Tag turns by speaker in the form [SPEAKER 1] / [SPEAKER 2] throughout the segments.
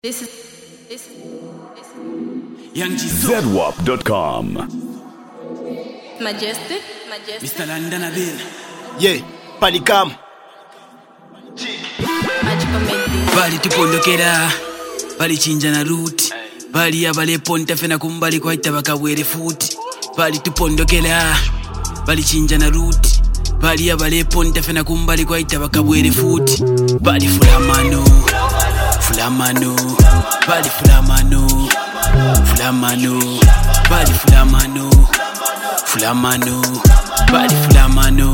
[SPEAKER 1] This is
[SPEAKER 2] ZWAP.com.
[SPEAKER 1] Majestic.
[SPEAKER 3] Mr. London Abel.
[SPEAKER 4] Yeah, Panicam.
[SPEAKER 1] Magical Melodies.
[SPEAKER 3] Bali tupondokera, bali chinja na route. Bali abale ponta fena kumbali kwa itabaka were foot. Bali tupondokera, bali chinja na route. Bali abale ponta fena kumbali kwa itabaka were foot. Bali fulamano, bali fulamano, bali fulamano, bali fulamano,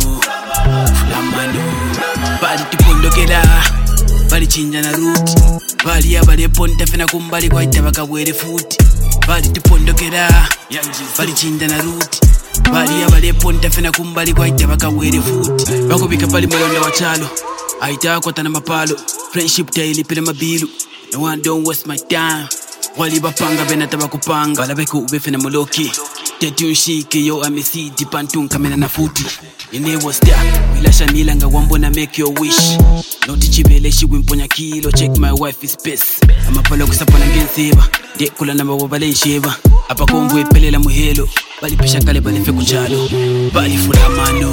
[SPEAKER 3] bali tupondokera, bali chinja na route. Bali abale ponta fena kumbali kwa itabaka were foot. Bali tupondokera, bali chinja na route. Bali abale ponta fena kumbali kwa itabaka were foot. Bakubika bali mulonda wa chalo, aita kwa tana mapalo. Friendship daily pile mabilu. No one don't waste my time. Wali bapanga bena tabakupanga. Bala beku ube fena moloki. Tetu nshike yo amesi dipantung kamena na futi. Ine was there. Wila shanila nga wambo na make your wish. Noti chibele shi wimponya kilo. Check my wife is best. Ama palo kusapa na ngenseba. Dek kula namba wabale nsheba. Apa kongo ipele la muhelo. Bali pisha kale bali fe kuchalo. Bali fulamano.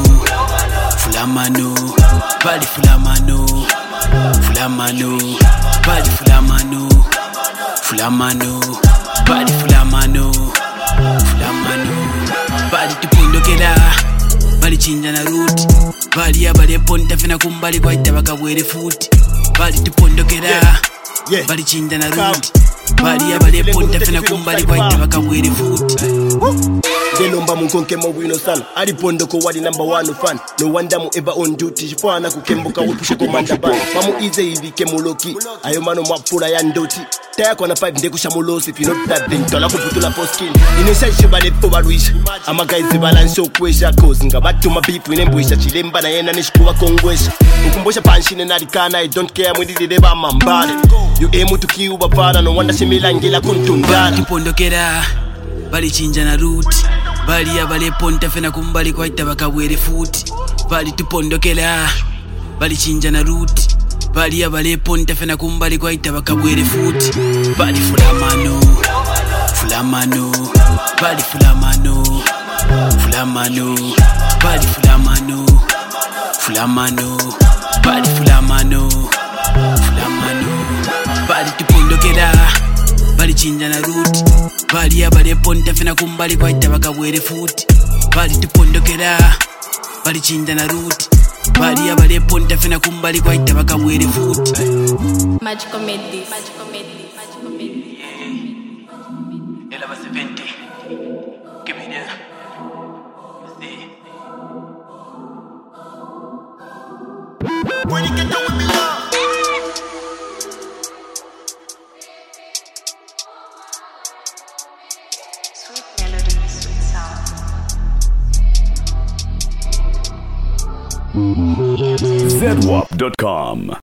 [SPEAKER 3] Bali fulamano. Bali fulamano. Bali fulamano. Bali tupondokera, bali chinja na route. Bali abale ponta fena kumbali kwa itabaka were foot. Bali tupondokera, bali chinja na route. Bali abale ponta fena kumbali kwa itabaka were foot.
[SPEAKER 4] Delomba munkonke mawino san. Ali pondoko wali number 1 fan. No wonder mu ever on duty. Jifana kukembuka wipushe komanda ban. Mamu ize hivi kemuloki. Ayo mano mwapura ya ndoti. Taya kona 5 ndeku shamulosi. If you not that thing tola kuputula poskin. Inesha ishibale poba luisha. Ama guys balance okwesha. Cause nga batu mabipu inembwisha. Chilemba na yena nishikuwa kongwesha. Ukumbosha panshine narikana. I don't care mwidi deba mambale. You emu tuki ubapana. No wonder shimila ngila kuntundana.
[SPEAKER 3] Bali tupondokera, bali chinja na route. Bali abale ponta fena kumbali kwa itabaka were foot. Bali tupondokera, bali chinja na route. Bali abale ponta fena kumbali kwa itabaka were foot. Bali fulamano. Bali fulamano. Bali fulamano. Bali fulamano. Bali tupondokera, bali chinja na route. Bali abale ponta fena kumbali kwa itabaka were foot. Bali tupondokera, bali chinja na route. Bali abale ponta fena kumbali kwa itabaka were foot.
[SPEAKER 1] Magical Melodies.
[SPEAKER 3] Ela va 70. Give me there.
[SPEAKER 4] When you get down with me now.
[SPEAKER 5] Sweet melody, sweet sound.
[SPEAKER 2] ZWAP.com.